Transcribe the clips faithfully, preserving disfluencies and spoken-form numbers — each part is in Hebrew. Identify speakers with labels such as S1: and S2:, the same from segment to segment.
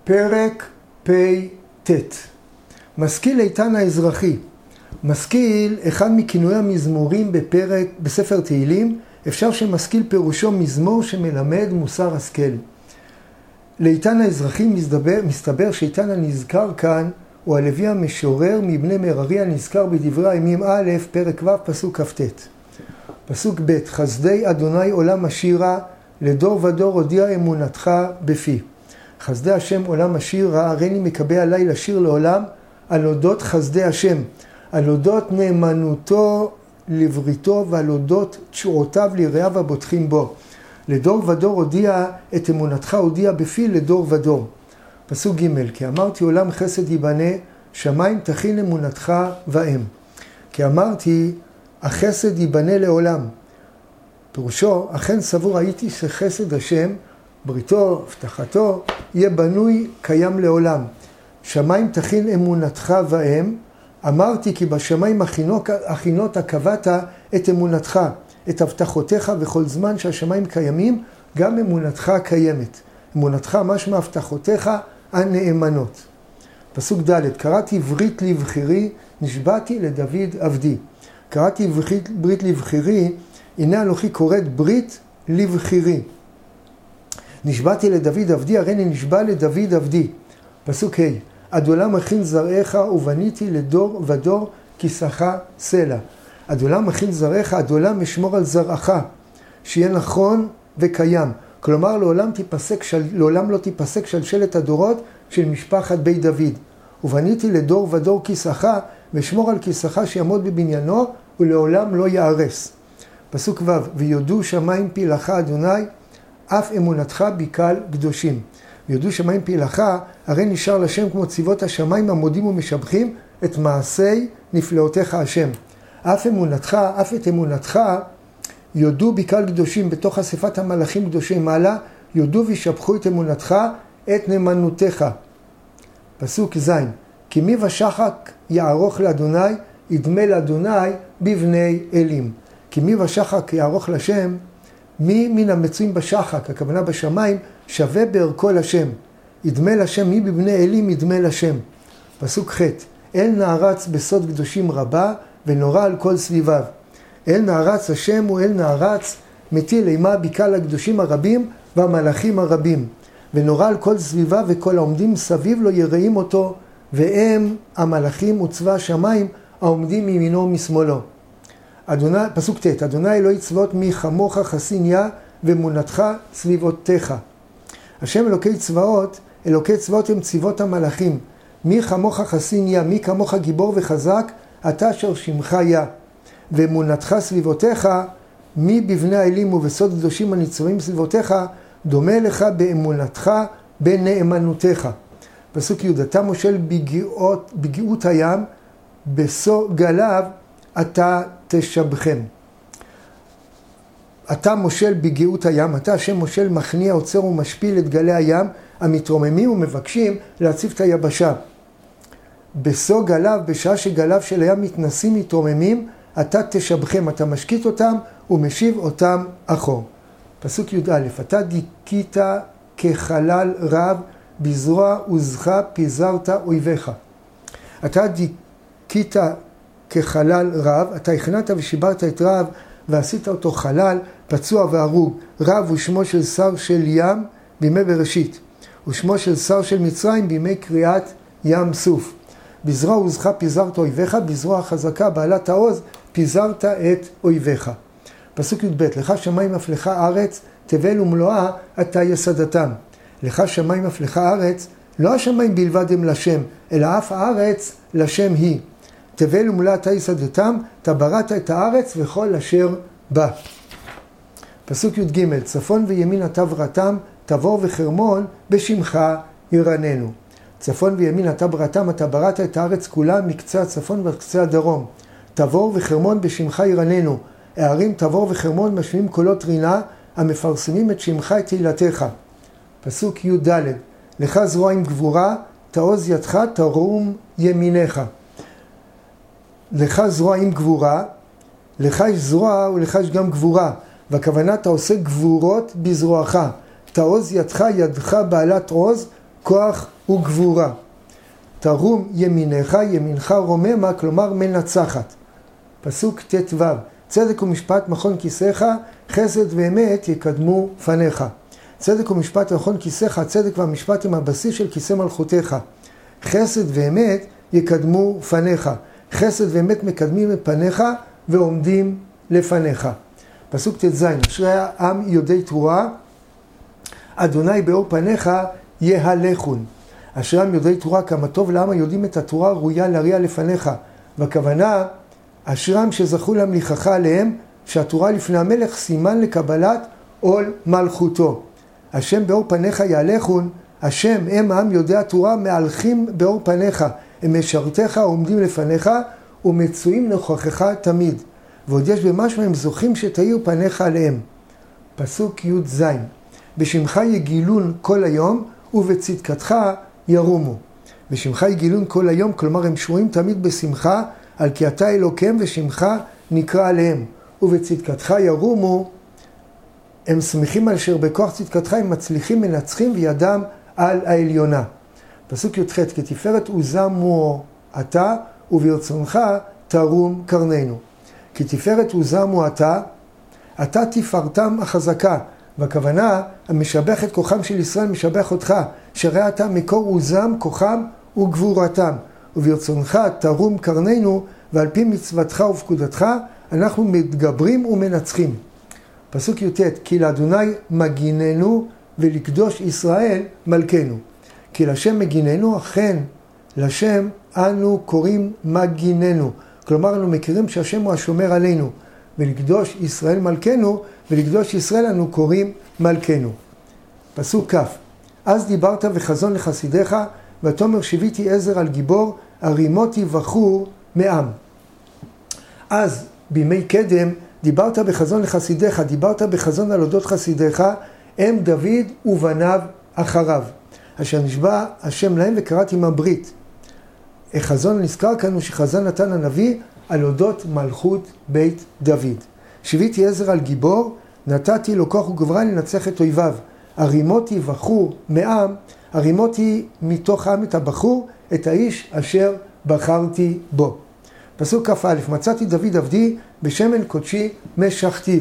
S1: פרק פ' ט'. משכיל איתן האזרחי. משכיל, אחד מכינוי המזמורים בפרק, בספר תהילים, אפשר שמשכיל פירושו מזמור שמלמד מוסר השכל. לאיתן האזרחי מסתבר, מסתבר שאיתן הנזכר כאן הוא הלוי המשורר מבני מררי הנזכר בדברי הימים א', פרק ו', פסוק כ"ט. פסוק ב', חסדי אדוני עולם השירה, לדור ודור הודיע אמונתך בפי. חסדי השם עולם השירה, הריני מקבע עלי לשיר לעולם על אודות חסדי השם, על אודות נאמנותו לבריתו ועל אודות תשועותיו ליראיו הבוטחים בו. לדור ודור הודיע את אמונתך הודיע בפי לדור ודור. פסוק ג', כי אמרתי עולם חסד ייבנה, שמיים תכין אמונתך ואם. כי אמרתי החסד ייבנה לעולם. פירושו, אכן סבור הייתי שחסד השם, בריתו, הבטחתו, יהיה בנוי קיים לעולם. שמיים תכין אמונתך ואם. אמרתי כי בשמיים הכינות הקבעת את אמונתך, את הבטחותיך, וכל זמן שהשמיים קיימים, גם אמונתך קיימת. אמונתך משמע הבטחותיך הנאמנות. פסוק ד', קראתי ברית לבחירי, נשבעתי לדוד עבדי. קראתי ברית, ברית לבחירי, הנה אנוכי קוראת ברית לבחירי. נשבעתי לדוד עבדי, הרי נשבע לדוד עבדי. פסוק ה', עד עולם מכין זרעך ובניתי לדור ודור כיסך סלע. עד עולם מכין זרעך, עד עולם משמור על זרעך, שיהיה נכון וקיים. כלומר, לעולם, תיפסק, של... לעולם לא תיפסק שלשלת הדורות של משפחת בית דוד. ובניתי לדור ודור כיסך, ושמור על כיסך שיעמוד בבניינו, ולעולם לא יערס. פסוק ו', ויודו שמיים פילך אדוני, אף אמונתך בקהל קדושים. ויודו שמיים פילך, הרי נשאר לשם כמו צבאות השמיים המודים ומשבחים את מעשי נפלאותיך השם. אף אמונתך, אף את אמונתך, יודו בקהל קדושים בתוך אספת המלאכים קדושי מעלה, יודו וישבחו את אמונתך, את נאמנותך. פסוק ז', כי מי ושחק יערוך לאדוני, ידמה לאדוני בבני אלים. כי מי ושחק יערוך לשם, מי מן המצויים בשחק, הכוונה בשמיים, שווה בערכו לשם. ידמה לשם, מי בבני אלים ידמה לשם. פסוק ח', אל נערץ בסוד קדושים רבה, ונורא על כל סביביו. אל נערץ השם הוא אל נערץ, מטיל אימה בקהל הקדושים הרבים והמלאכים הרבים. ונורא על כל סביביו וכל העומדים סביב לו יראים אותו, והם המלאכים וצבא השמיים העומדים מימינו ומשמאלו. אדוני, פסוק ט', אדוני אלוהי צבאות מי כמוך חסיניה ואמונתך סביבותיך. השם אלוקי צבאות, אלוקי צבאות הם צבאות המלאכים. מי כמוך חסיניה, מי כמוך גיבור וחזק, אתה אשר שמך יה. ואמונתך סביבותיך, מי בבני האלים ובסוד קדושים הניצבים סביבותיך, דומה לך באמונתך בנאמנותך. פסוק י', אתה מושל בגיעות, בגיעות הים, בסו גליו אתה תשבחם. אתה מושל בגיעות הים, אתה השם מושל מכניע, עוצר ומשפיל את גלי הים, המתרוממים ומבקשים להציף את היבשה. בסו גליו, בשעה שגליו של הים מתנסים מתרוממים, אתה תשבחם, אתה משקיט אותם ומשיב אותם אחור. פסוק י"א, אתה דיכית כחלל רב, בזרוע עוזך פיזרת אויביך. אתה דיכית כחלל רב, אתה הכנעת ושיברת את רב ועשית אותו חלל, פצוע והרוג. רב הוא שמו של שר של ים בימי בראשית, ושמו של שר של מצרים בימי קריאת ים סוף. בזרוע עוזך פיזרת אויביך, בזרוע חזקה בעלת העוז פיזרת את אויביך. פסוק י"ב, לך שמיים אפלך ארץ, תבל ומלואה אתה יסדתם. לך שמיים אפלך ארץ, לא השמיים בלבד הם לשם, אלא אף הארץ לשם היא. תבל ומלואה אתה יסדתם, אתה בראת את הארץ וכל אשר בה. פסוק י"ג, צפון וימין אתה בראתם, תבור וחרמון בשמך ירננו. צפון וימין אתה בראתם, אתה בראת את הארץ כולה מקצה הצפון וקצה הדרום. תבור וחרמון בשמך ירננו. הערים תבור וחרמון משמיעים קולות רינה, המפרסמים את שמך את תהילתך. פסוק י"ד, לך זרוע עם גבורה, תעוז ידך תרום ימיניך. לך זרוע עם גבורה, לך יש זרוע ולך יש גם גבורה, והכוונה אתה עושה גבורות בזרועך. תעוז ידך, ידך בעלת עוז, כוח וגבורה. תרום ימינך, ימינך רוממה, כלומר מנצחת. פסוק ט"ו, צדק ומשפט מכון כיסאך, חסד ואמת יקדמו פניך. צדק ומשפט מכון כיסאך, הצדק והמשפט הם הבסיס של כיסא מלכותך. חסד ואמת יקדמו פניך. חסד ואמת מקדמים את פניך ועומדים לפניך. פסוק ט"ז, אשרי העם יודעי תרועה, אדוני באור פניך יהלכון. אשרי העם יודעי תרועה, כמה טוב לעם היודעים את התורה ראויה להריע לפניך. והכוונה, אשרי העם שזכו להמליכך עליהם, שהתורה לפני המלך סימן לקבלת עול מלכותו. השם באור פניך יהלכון, השם הם העם יודע תורה מהלכים באור פניך, הם משרתיך עומדים לפניך ומצויים נוכחך תמיד. ועוד יש במשהו הם זוכים שתאיר פניך עליהם. פסוק י"ז, בשמך יגילון כל היום ובצדקתך ירומו. בשמך יגילון כל היום, כלומר הם שרויים תמיד בשמחה, על כי אתה אלוקיהם ושמך נקרא עליהם. ובצדקתך ירומו, הם שמחים על אשר בכוח צדקתך הם מצליחים מנצחים וידם על העליונה. פסוק י"ח, כתפארת עוזמו אתה וברצונך תרום קרננו. כתפארת עוזמו אתה, אתה תפארתם החזקה. והכוונה, המשבח את כוחם של ישראל משבח אותך, שראה אתה מקור עוזם, כוחם וגבורתם. וברצונך תרום קרננו, ועל פי מצוותך ופקודתך אנחנו מתגברים ומנצחים. פסוק י"ט, כי לאדוני מגיננו ולקדוש ישראל מלכנו. כי לשם מגיננו, אכן לשם אנו קוראים מגיננו. כלומר, אנו מכירים שהשם הוא השומר עלינו. ולקדוש ישראל מלכנו, ולקדוש ישראל אנו קוראים מלכנו. פסוק כ', אז דיברת וחזון לחסידיך, ותאמר שיביתי עזר על גיבור, הרימותי בחור מעם. אז בימי קדם דיברת בחזון לחסידיך, דיברת בחזון על אודות חסידיך, הם דוד ובניו אחריו. אשר נשבע השם להם וקראת עם הברית. החזון נזכר כאן הוא שחזן נתן הנביא על אודות מלכות בית דוד. שיביתי עזר על גיבור, נתתי לו כוח וגברה לנצח את אויביו. הרימותי בחור מעם, הרימותי מתוך העם את הבחור, את האיש אשר בחרתי בו. פסוק כ"א, מצאתי דוד עבדי בשמן קודשי משכתיו.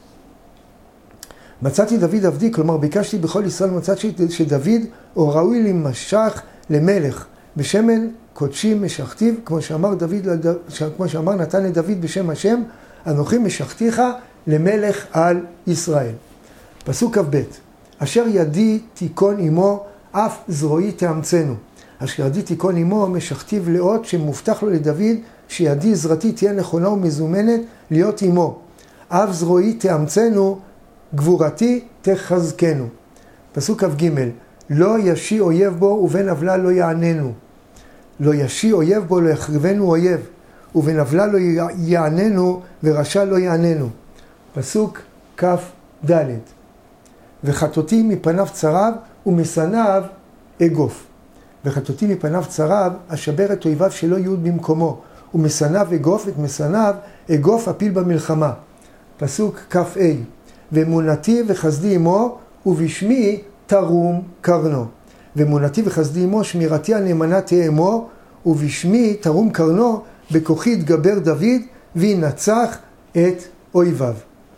S1: מצאתי דוד עבדי, כלומר ביקשתי בכל ישראל מצאתי שדוד הוא ראוי למשך למלך בשמן קודשי משכתיו, כמו שאמר דוד, כמו שאמר נתן לדוד בשם השם, אנוכי משכתיך למלך על ישראל. פסוק כ"ב, אשר ידי תיקון עמו, אף זרועי תאמצנו. אשר ידי תיקון עמו משכתיו לאות שמובטח לו לדוד, שידי זרעתי תהיה נכונה ומזומנת להיות עמו. אף זרועי תאמצנו, גבורתי תחזקנו. פסוק כ"ג, לא ישי אויב בו ובן עוולה לא יעננו. לא ישי אויב בו לא יחריבנו אויב, ובן עוולה לא יעננו ורשע לא יעננו. פסוק כ"ד, וחטאתי מפניו צרב ומשנאיו אגוף. וחטאתי מפניו צרב, אשבר את אויביו שלא יהיו במקומו, ומשנאיו אגוף, את משנאיו אגוף אפיל במלחמה. פסוק כ"ה, ואמונתי וחסדי עמו, ובשמי תרום קרנו. ואמונתי וחסדי עמו, שמירתי הנאמנה תהיה עמו, ובשמי תרום קרנו, בכוחי יתגבר דוד, וינצח את אויביו.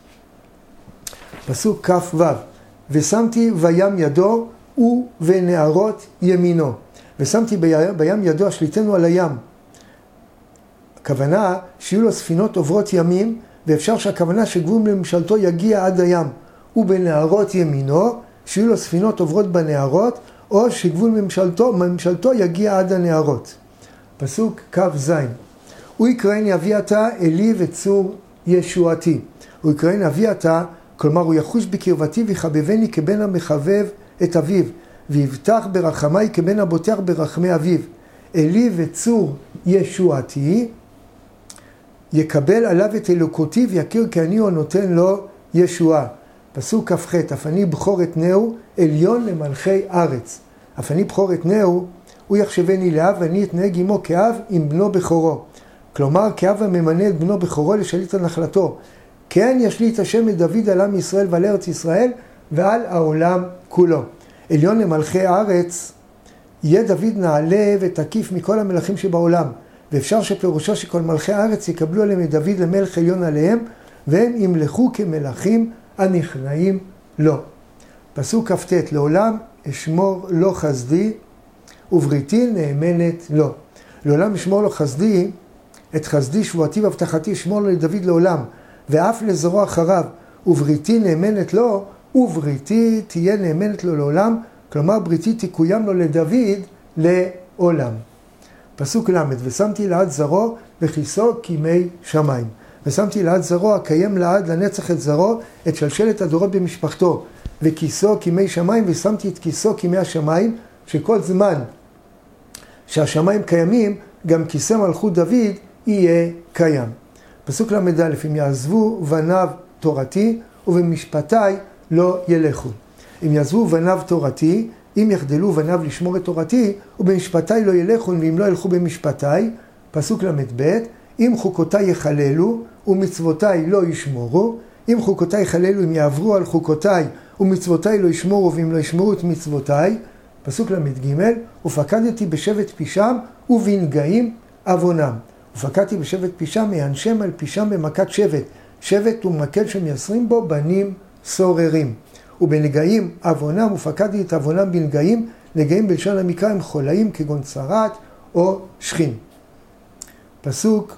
S1: פסוק כ"ו, ושמתי בים ידו, ובנערות ימינו. ושמתי בים ידו, השליטנו על הים. הכוונה שיהיו לו ספינות עוברות ימים, ואפשר שהכוונה שגבול לממשלתו יגיע עד הים. ובנערות ימינו, שיהיו לו ספינות עוברות בנערות, או שגבול ממשלתו, ממשלתו יגיע עד הנערות. פסוק כ"ז, הוא יקראני אבי אתה אלי וצור ישועתי. הוא יקראני אבי אתה, כלומר הוא יחוש בקרבתי ויחבבני כבן המחבב את אביו, ויבטח ברחמי כבן הבוטח ברחמי אביו. אלי וצור ישועתי, יקבל עליו את אלוקותי ויכיר כי אני הוא נותן לו ישועה. פסוק כ"ח, אף אני בחור את נאו, עליון למלכי ארץ. אף אני בחור את נאו, הוא יחשבני לאב ואני אתנהג עמו כאב עם בנו בכורו. כלומר, כאב הממנה את בנו בכורו לשליט על נחלתו. כן ישליט השם את דוד על עם ישראל ועל ארץ ישראל ועל העולם כולו. עליון למלכי הארץ, יהיה דוד נעלה ותקיף מכל המלכים שבעולם, ואפשר שפירושו שכל מלכי הארץ יקבלו עליהם את דוד למלך עליון עליהם, והם ימלכו כמלכים הנכנעים לו. פסוק כ"ט, לעולם אשמור לו חסדי ובריתי נאמנת לו. לעולם אשמור לו חסדי, את חסדי שבועתי והבטחתי אשמור לו לדוד לעולם, ואף לזרוע אחריו, ובריתי נאמנת לו, ובריתי תהיה נאמנת לו לעולם, כלומר בריתי תקוים לו לדוד לעולם. פסוק למד, ושמתי לעד זרעו וכיסו כימי שמיים. ושמתי לעד זרעו, הקיים לעד לנצח את זרעו, את שלשלת הדורות במשפחתו, וכיסו כימי שמיים, ושמתי את כיסו כימי השמיים, שכל זמן שהשמיים קיימים, גם כיסא מלכות דוד יהיה קיים. פסוק למד א', אם יעזבו בניו תורתי, ובמשפטיי לא ילכו. אם יעזבו בניו תורתי, אם יחדלו בניו לשמור את תורתי, ובמשפטיי לא ילכו, ואם לא ילכו במשפטיי, פסוק למד ב', אם חוקותיי יחללו, ומצוותיי לא ישמורו, אם חוקותיי יחללו, אם יעברו על חוקותיי, ומצוותיי לא ישמורו, ואם לא ישמורו את מצוותיי, פסוק למד ג', ופקדתי בשבט פישם, ובנגעים עוונם. ופקדתי בשבט פישם, יענשם על פישם במכת שבט. שבט ומקל שמייסרים בו בנים סוררים. ובנגעים עוונם, ופקדתי את עוונם בנגעים, נגעים בלשון המקרא הם חולאים כגון צרת או שכין. פסוק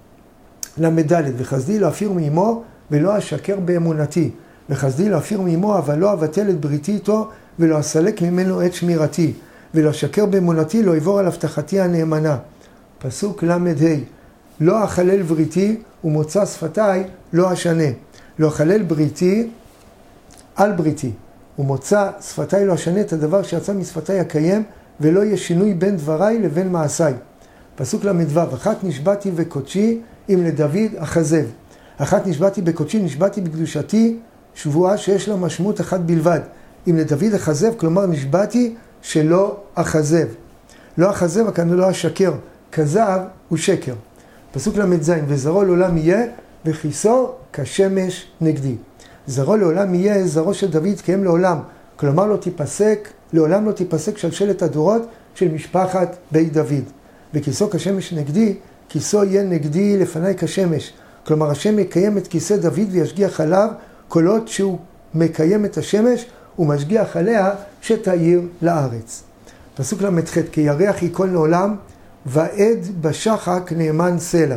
S1: למד, וחסדי לא אפיר מאמו ולא אשקר באמונתי. וחסדי לא אפיר מאמו, אבל לא אבטל את בריתי איתו, ולא אסלק ממנו את שמירתי. ולא אשקר באמונתי, לא יבור על הבטחתי הנאמנה. פסוק למד ה', לא אחלל בריתי, ומוצא שפתיי לא אשנה. לא אחלל בריתי על בריתי, ומוצא שפתיי לא אשנה את הדבר שיצא משפתיי הקיים, ולא יהיה שינוי בין דבריי לבין מעשיי. פסוק למדבר, אחת נשבעתי בקודשי, אם לדוד אחזב. אחת נשבעתי בקודשי, נשבעתי בקדושתי, שבועה שיש לה משמעות אחת בלבד. אם לדוד אחזב, כלומר נשבעתי שלא אחזב. לא אחזב, הכוונה לא אשקר. כזב הוא שקר. פסוק למד זין, וזרעו לעולם יהיה, וכיסו כשמש נגדי. זרעו לעולם יהיה, זרעו של דוד תקיים לעולם. כלומר לא תיפסק, לעולם לא תיפסק שלשלת הדורות של משפחת בית דוד. וכיסו כשמש נגדי, כיסו יהיה נגדי לפני כשמש. כלומר השם יקיים את כיסא דוד וישגיח עליו, כל עוד שהוא מקיים את השמש, הוא משגיח עליה שתאיר לארץ. פסוק למד ח', כי ירח ייכון לעולם, ועד בשחק נאמן סלע.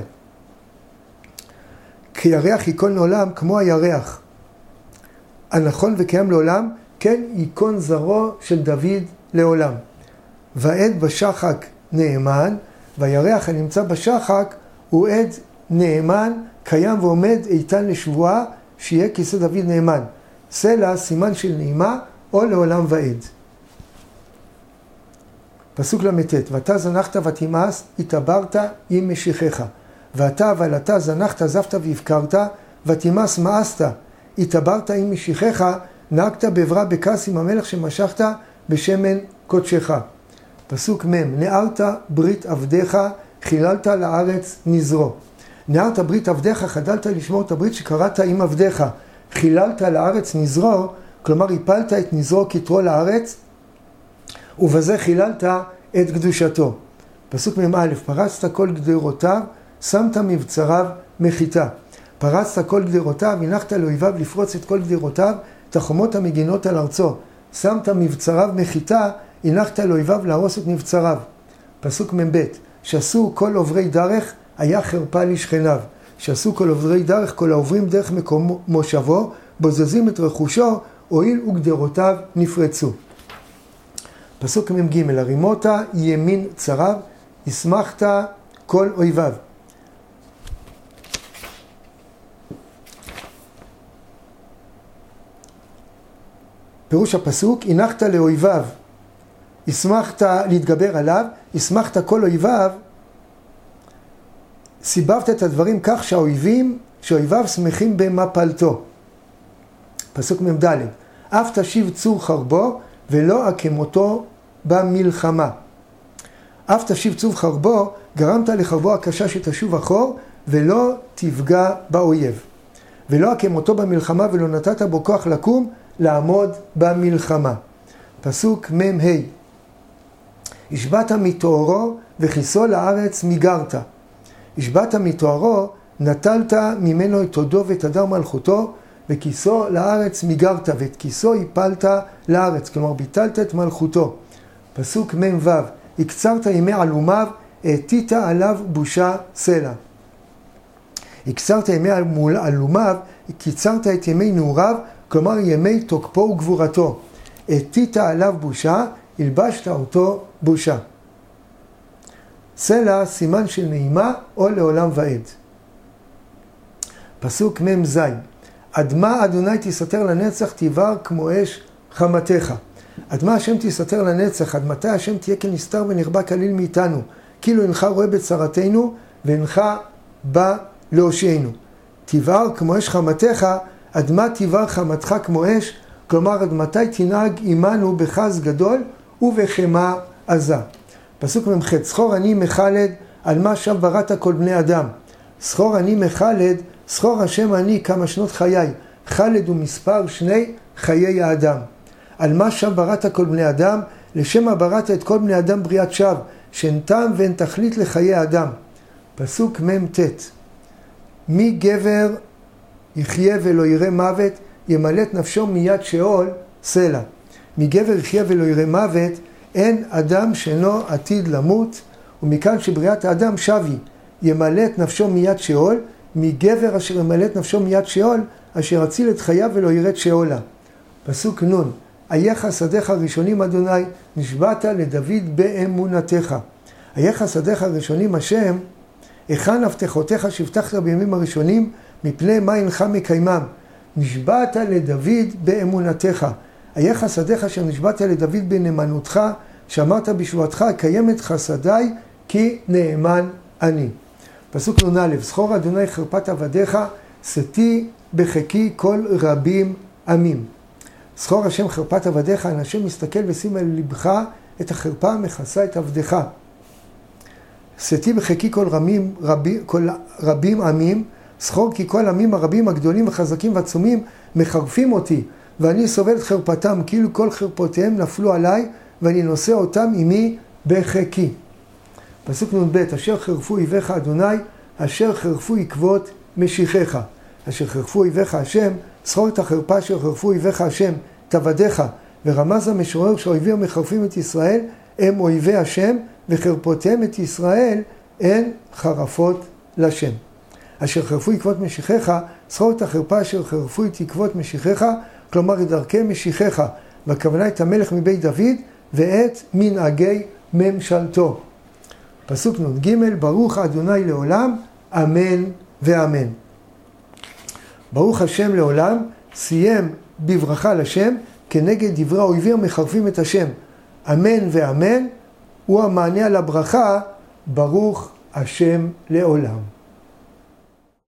S1: כי ירח ייכון לעולם כמו הירח הנכון וקיים לעולם, כן ייכון זרעו של דוד לעולם. ועד בשחק נאמן, והירח הנמצא בשחק הוא עד נאמן, קיים ועומד איתן לשבועה, שיהיה כיסא דוד נאמן. סלע סימן של נעימה או לעולם ועד. פסוק למד, ואתה זנחת ותמאס, התעברת עם משיחך. ואתה אבל אתה זנחת, עזבת והפקרת, ותמאס מאסת, התעברת עם משיחך, נהגת בעברה בכעס עם המלך שמשכת בשמן קודשך. פסוק מ', נערת ברית עבדיך, חיללת לארץ נזרו. נערת ברית עבדיך, חדלת לשמור את הברית שקראת עם עבדיך. חיללת לארץ נזרו, כלומר הפלת את נזרו כתרו לארץ, ובזה חיללת את קדושתו. פסוק מ' פרצת כל גדרותיו, שמת מבצריו מחיתה. פרצת כל גדרותיו, הנחת לאויביו לפרוץ את כל גדרותיו, את החומות המגינות על ארצו. שמת מבצריו מחיתה, הנחת לאויביו להרוס את מבצריו. פסוק מ' שעשו כל עוברי דרך, היה חרפה לשכניו. שעשו כל עוברי דרך, כל העוברים דרך מקום מושבו, בוזזים את רכושו, הואיל וגדרותיו נפרצו. פסוק מ"ג, הרימות ימין צריו, הסמכת כל אויביו. פירוש הפסוק, הנחת לאויביו, הסמכת להתגבר עליו, הסמכת כל אויביו, סיבבת את הדברים כך שהאויבים, שאויביו שמחים במפלתו. פסוק מ"ד, אף תשיב צור חרבו, ולא אקמותו במלחמה. אף תשיב צור חרבו, גרמת לחרבו הקשה שתשוב אחור, ולא תפגע באויב. ולא אקמותו במלחמה, ולא נתת בו כוח לקום, לעמוד במלחמה. פסוק מ"ה, השבעת מתוארו וכיסו לארץ מיגרת. השבעת מתוארו, נטלת ממנו את תודו ואת הדר מלכותו, וכיסו לארץ מיגרת, ואת כיסו הפלת לארץ, כלומר ביטלת את מלכותו. פסוק מ' ו', הקצרת ימי עלומיו, העתית עליו בושה סלע. הקצרת ימי עלומיו, קיצרת את ימי נעוריו, כלומר ימי תוקפו וגבורתו. העתית עליו בושה, הלבשת אותו בושה. סלע, סימן של נעימה או לעולם ועד. פסוק מ' ז', אדמה אדוני תסתר לנצח, תבער כמו אש חמתך. אדמה השם תסתר לנצח, עד מתי השם תהיה כנסתר ונרבה כליל מאיתנו, כאילו אינך רואה בצרתנו ואינך בא להושיענו. תבער כמו אש חמתך, אדמה תבער חמתך כמו אש, כלומר עד מתי תנהג עמנו בחז גדול ובחמה עזה. פסוק מ"ח, זכור אני מחלד, על מה שב בראת כל בני אדם. זכור אני מחלד, זכור השם אני כמה שנות חיי. חלד הוא מספר שני חיי האדם. על מה שב בראת כל בני אדם, לשם בראת את כל בני אדם בריאת שב, שאין טעם ואין תכלית לחיי האדם. פסוק מ"ט, מי גבר יחיה ולא יראה מוות, ימלט נפשו מיד שאול סלע. מי גבר יחיה ולא יראה מוות, אין אדם שאינו עתיד למות, ומכאן שבריאת האדם שבי, ימלט נפשו מיד שאול, מגבר אשר ימלט נפשו מיד שאול, אשר הציל את חייו ולא ירד שאולה. פסוק נ', אייך שדיך הראשונים אדוני, נשבעת לדוד באמונתך. אייך שדיך הראשונים השם, היכן הבטחותיך שהבטחת בימים הראשונים, מפני מה אינך מקיימם. נשבעת לדוד באמונתך. אייך חסדיך אשר נשבעת לדוד בנאמנותך, שאמרת בשבועתך, קיים את חסדיי כי נאמן אני. פסוק נ"א, זכור אדוני חרפת עבדיך, שתי בחיקי כל רבים עמים. זכור השם חרפת עבדיך, אן השם מסתכל ושים על לבך את החרפה המכסה את עבדך. שתי בחיקי כל רבים, רבי, כל רבים עמים, זכור כי כל עמים הרבים הגדולים וחזקים ועצומים מחרפים אותי, ואני סובל את חרפתם, כאילו כל חרפותיהם נפלו עליי, ואני נושא אותם עמי בחיקי. פסוק נ"ב, אשר חרפו איביך אדוני, אשר חרפו עקבות משיחך. אשר חרפו איביך השם, זכור את החרפה אשר חרפו איביך השם, תעבדיך. ורמז המשורר שאויבים מחרפים את ישראל, הם אויבי השם, וחרפותיהם את ישראל, הן חרפות לשם. אשר חרפו עקבות משיחך, זכור את החרפה אשר חרפו את עקבות משיחך, כלומר את דרכי משיחך, והכוונה את המלך מבית דוד, ואת מנהגי ממשלתו. פסוק נ"ג, ברוך אדוני לעולם, אמן ואמן. ברוך השם לעולם, סיים בברכה לשם, כנגד דברי האויבים מחרפים את השם. אמן ואמן, הוא המענה על הברכה, ברוך השם לעולם.